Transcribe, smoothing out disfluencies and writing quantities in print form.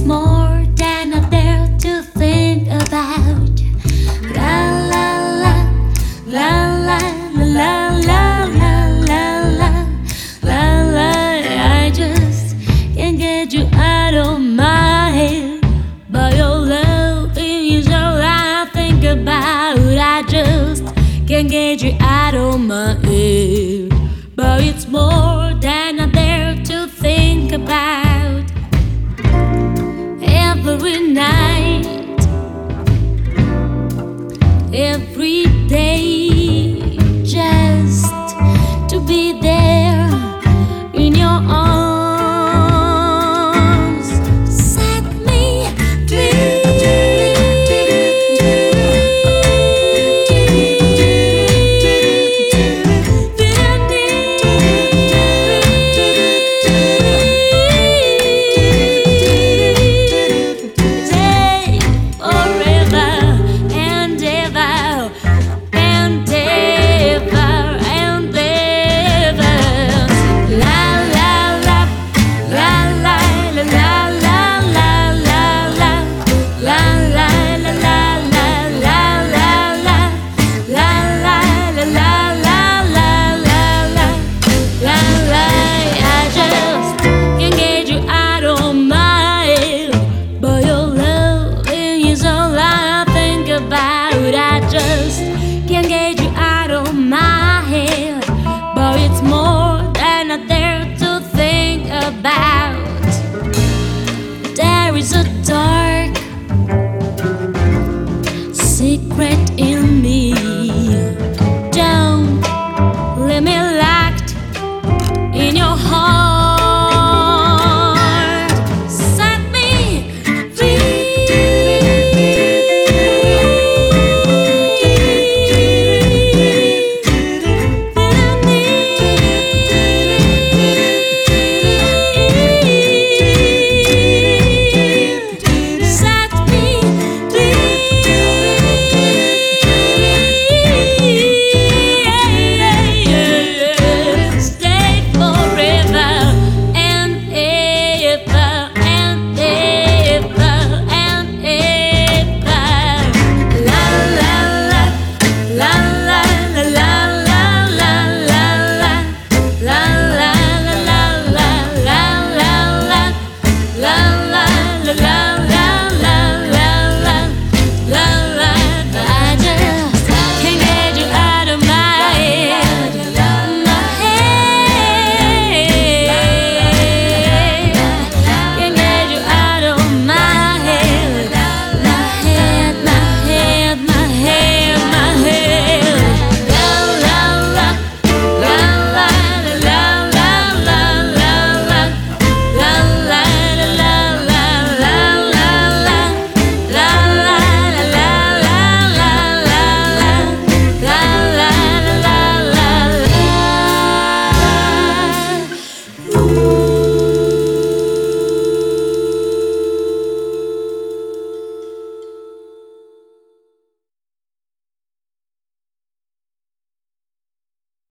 it's more than I dare to think about. La la la, la la la la la la la la la. I just can't get you out of my head. But your love is all I think about. I just can't get you out of my head. But it's more than I dare to think about. Every night, every day, just to be there in your arms, set me free. I just can't get you out of my head. But it's more than I dare to think about. There is a dark secret in me. Don't leave me locked in your heart. Set me free. La